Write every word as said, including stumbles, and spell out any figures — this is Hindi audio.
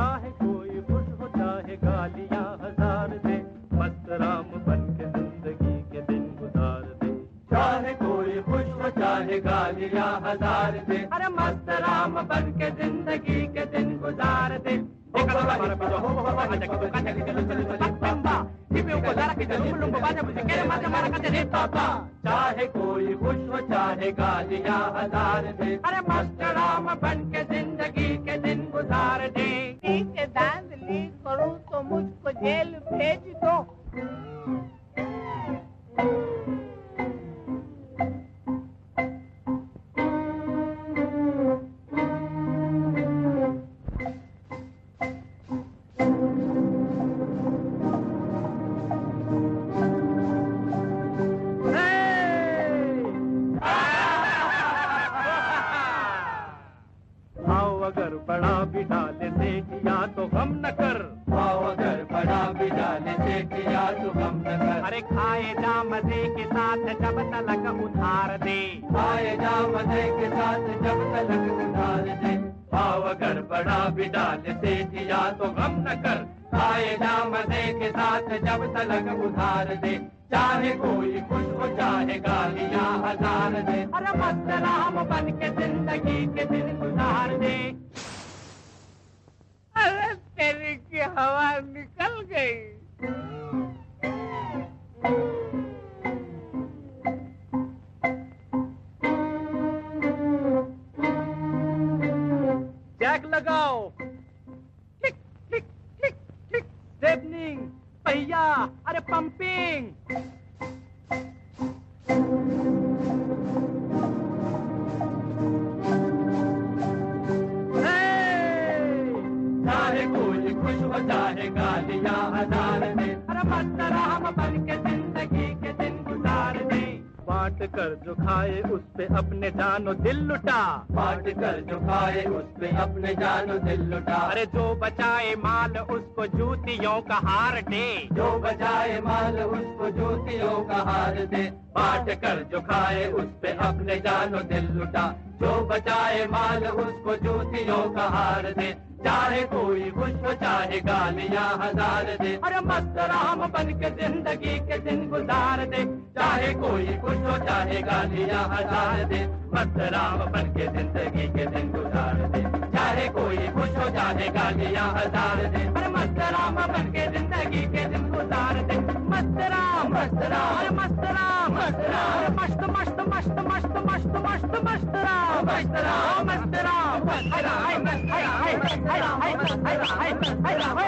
चाहे कोई खुश हो चाहे गालियां हजार दे, मस्त राम बन के जिंदगी के दिन गुजार दे। चाहे कोई खुश हो चाहे गालियां हजार दे, अरे मस्त राम बन के जिंदगी के दिन गुजार दे। चाहे कोई खुश हो चाहे गालियां हजार दे, अरे मस्त राम बन के जिंदगी के दिन गुजार दे। के धांधली करूं तो मुझको जेल भेज दो। अगर बड़ा भी डाले से किया तो गम न कर, अगर बड़ा भी डाले से किया तो गम न कर। अरे खाए जा मजे के साथ जब तलक उधार दे, खाए जा मजे के साथ जब तलक उधार दे। भाव अगर बड़ा भी डाले से किया तो गम न कर, खाए जा मजे के साथ जब तलक उधार दे। चाहे कोई खुश हो चाहे गालियां हजार दे, अरे मस्त राम बन के जिंदगी के दिन गुजार दे। अरे तेरी की हवा निकल गई। जैक लगाओ, क्लिक क्लिक क्लिक क्लिक, स्टेपनिंग, पहिया, अरे पंपिंग। चाहे कोई खुश हो चाहे गालियां हजार दे, अरे मस्त राम बन के जिंदगी के दिन गुजार दे। बांट कर जो खाए उस पे अपने जानो दिल लुटा, बांट कर जो खाए उस पे अपने जानो दिल लुटा। अरे जो बचाए माल उसको जूतियों का हार दे, जो बचाए माल उसको जूतियों का हार दे। बांट कर जो खाए उस पे अपने जानो दिल लुटा, जो बचाए माल उसको जूतियों का हार दे। चाहे कोई खुश हो चाहे गालियां हजार दे, अरे मस्त राम बन के जिंदगी के दिन गुजार दे। चाहे कोई खुश हो चाहे गालियां हजार दे, मस्त राम बन के जिंदगी के दिन गुजार दे। चाहे कोई खुश हो चाहे गालियां हजार दे, अरे मस्त राम बन के जिंदगी के दिन गुजार दे। मस्त राम मस्त राम अरे मस्त राम मस्त राम, मस्त मस्त मस्त मस्त मस्त मस्त मस्त राम मस्त राम मस्त राम मस्त राम मस्त राम मस्त राम मस्त राम मस्त राम